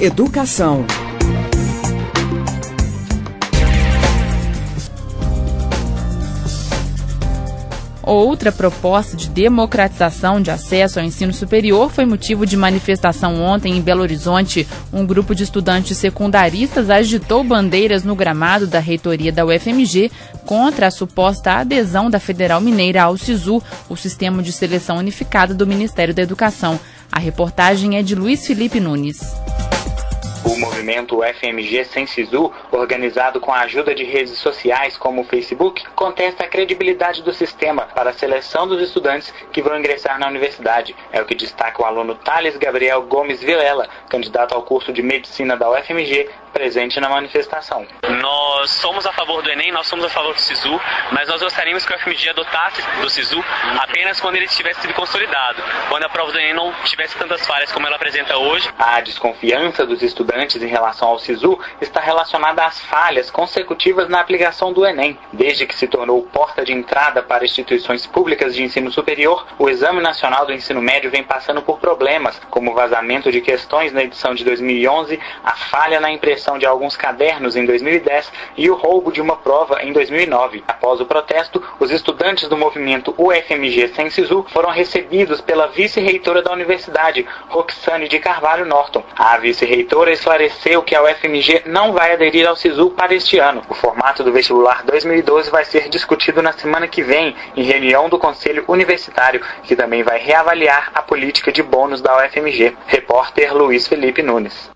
Educação. Outra proposta de democratização de acesso ao ensino superior foi motivo de manifestação ontem em Belo Horizonte. Um grupo de estudantes secundaristas agitou bandeiras no gramado da reitoria da UFMG contra a suposta adesão da Federal Mineira ao SISU, o Sistema de Seleção Unificado do Ministério da Educação. A reportagem é de Luiz Felipe Nunes. O movimento UFMG Sem SISU, organizado com a ajuda de redes sociais como o Facebook, contesta a credibilidade do sistema para a seleção dos estudantes que vão ingressar na universidade. É o que destaca o aluno Thales Gabriel Gomes Vilela, candidato ao curso de Medicina da UFMG, presente na manifestação. Nós somos a favor do Enem, nós somos a favor do SISU, mas nós gostaríamos que o UFMG adotasse do SISU apenas quando ele tivesse sido consolidado, quando a prova do Enem não tivesse tantas falhas como ela apresenta hoje. A desconfiança dos estudantes em relação ao SISU está relacionada às falhas consecutivas na aplicação do Enem. Desde que se tornou porta de entrada para instituições públicas de ensino superior, o Exame Nacional do Ensino Médio vem passando por problemas, como o vazamento de questões na edição de 2011, a falha na impressão de alguns cadernos em 2010 e o roubo de uma prova em 2009. Após o protesto, os estudantes do movimento UFMG Sem SISU foram recebidos pela vice-reitora da universidade, Roxane de Carvalho Norton. A vice-reitora esclareceu que a UFMG não vai aderir ao SISU para este ano. O formato do vestibular 2012 vai ser discutido na semana que vem, em reunião do Conselho Universitário, que também vai reavaliar a política de bônus da UFMG. Repórter Luiz Felipe Nunes.